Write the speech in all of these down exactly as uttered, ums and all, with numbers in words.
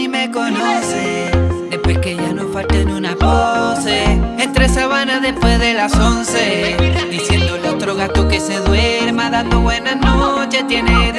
ni me conoce. Después que ya no falten una pose, entre sábanas después de las once, diciéndole a otro gato que se duerma, dando buenas noches. Tiene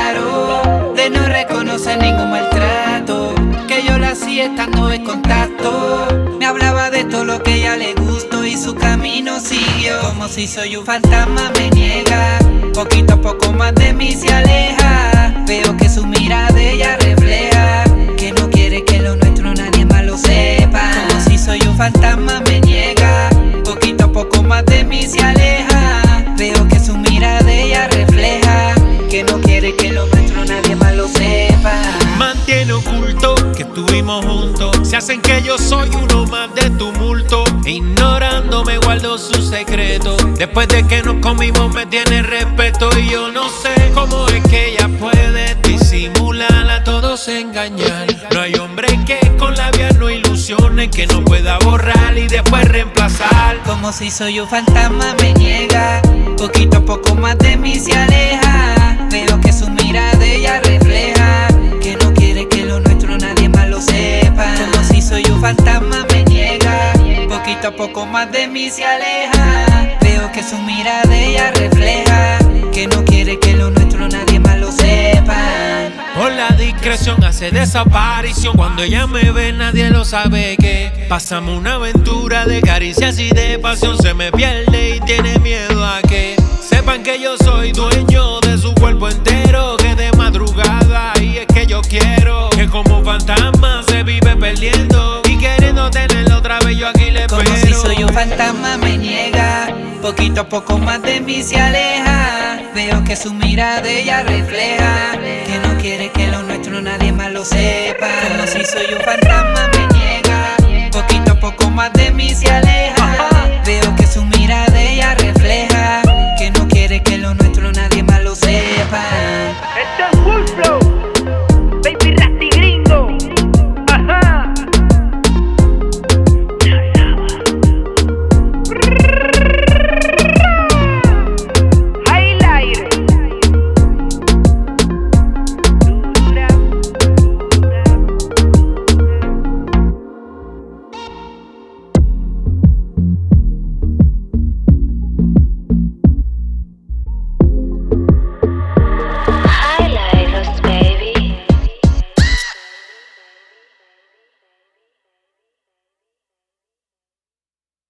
descaro de no reconocer ningún maltrato que yo la hacía estando en contacto. Me hablaba de todo lo que a ella le gustó y su camino siguió. Como si soy un fantasma me niega, poquito a poco más de mí se aleja. Veo que su mirada ella refleja que no quiere que lo nuestro nadie más lo sepa. Como si soy un fantasma me niega, poquito a poco más de mí se aleja. Veo que su mirada ella refleja que no quiere que lo nuestro nadie más lo sepa. Mantiene oculto que estuvimos juntos, se hacen que yo soy uno más de tumulto. Ignorándome guardo su secreto, después de que nos comimos me tiene respeto. Y yo no sé cómo es que ella puede disimular, a todos engañar. No hay hombre que con labios no ilusione, que no pueda borrar y después reemplazar. Como si soy un fantasma me niega, poquito a poco más de mí se aleja. Veo que su mirada ella refleja que no quiere que lo nuestro nadie más lo sepa. Como si soy un fantasma me niega, poquito a poco más de mí se aleja. Veo que su mirada ella refleja que no quiere que lo nuestro nadie más lo sepa. Por la discreción hace desaparición, cuando ella me ve nadie lo sabe. Que pasamos una aventura de caricias y de pasión, se me pierde y tiene miedo a que sepan que yo soy dueño de su cuerpo entero. Que de madrugada y es que yo quiero que como fantasma se vive perdiendo y queriendo tenerlo otra vez yo aquí le espero. Como si soy un fantasma me niega, poquito a poco más de mí se aleja. Veo que su mirada ella refleja que no quiere que lo nuestro nadie más lo sepa. Como si soy un fantasma me niega, poquito a poco más de mí se aleja.